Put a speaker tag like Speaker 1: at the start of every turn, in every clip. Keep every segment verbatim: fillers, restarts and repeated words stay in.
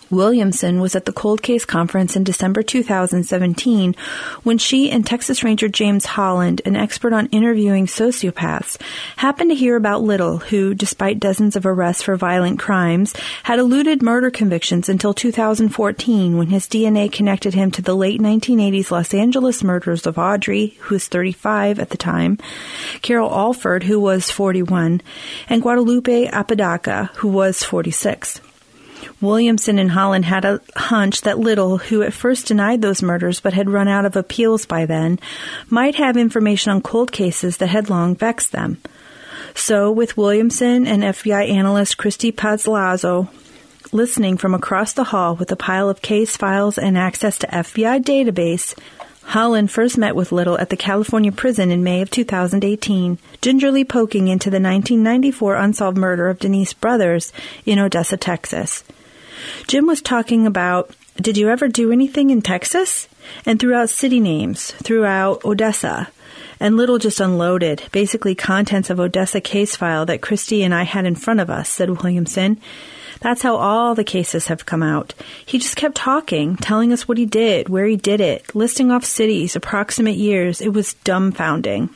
Speaker 1: Williamson was at the Cold Case Conference in December two thousand seventeen when she and Texas Ranger James Holland, an expert on interviewing sociopaths, happened to hear about Little, who, despite dozens of arrests for violent crimes, had eluded murder convictions until two thousand fourteen when his D N A connected him to the late nineteen eighties Los Angeles murders of Audrey, who was thirty-five at the time, Carol Alford, who was forty-one, and Guadalupe Apodaca, who was forty-six. Williamson and Holland had a hunch that Little, who at first denied those murders but had run out of appeals by then, might have information on cold cases that had long vexed them. So, with Williamson and F B I analyst Christy Pazlazzo listening from across the hall with a pile of case files and access to F B I database, Holland first met with Little at the California prison in May of two thousand eighteen, gingerly poking into the nineteen ninety-four unsolved murder of Denise Brothers in Odessa, Texas. Jim was talking about, did you ever do anything in Texas? And threw out city names, threw out Odessa. And Little just unloaded, basically contents of Odessa case file that Christy and I had in front of us, said Williamson. That's how all the cases have come out. He just kept talking, telling us what he did, where he did it, listing off cities, approximate years. It was dumbfounding.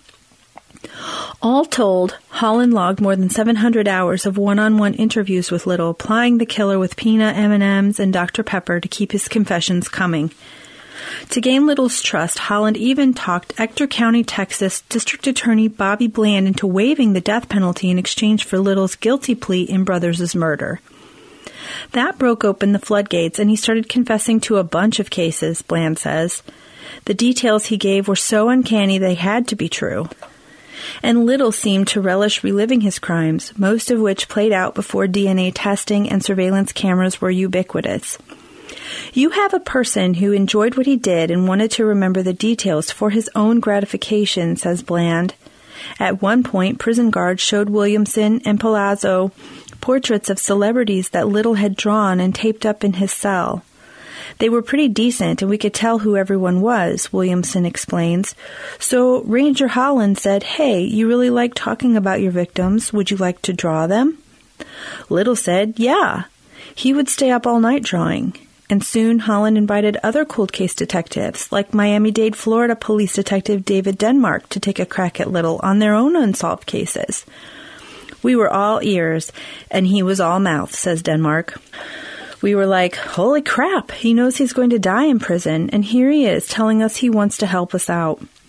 Speaker 1: All told, Holland logged more than seven hundred hours of one-on-one interviews with Little, plying the killer with peanut M and M's and Doctor Pepper to keep his confessions coming. To gain Little's trust, Holland even talked Ector County, Texas District Attorney Bobby Bland into waiving the death penalty in exchange for Little's guilty plea in Brothers' murder. That broke open the floodgates, and he started confessing to a bunch of cases, Bland says. The details he gave were so uncanny they had to be true. And Little seemed to relish reliving his crimes, most of which played out before D N A testing and surveillance cameras were ubiquitous. You have a person who enjoyed what he did and wanted to remember the details for his own gratification, says Bland. At one point, prison guards showed Williamson and Palazzo portraits of celebrities that Little had drawn and taped up in his cell. They were pretty decent, and we could tell who everyone was, Williamson explains. So Ranger Holland said, hey, you really like talking about your victims. Would you like to draw them? Little said, yeah. He would stay up all night drawing. And soon Holland invited other cold case detectives, like Miami-Dade, Florida police detective David Denmark, to take a crack at Little on their own unsolved cases. We were all ears, and he was all mouth, says Denmark. We were like, holy crap, he knows he's going to die in prison, and here he is telling us he wants to help us out.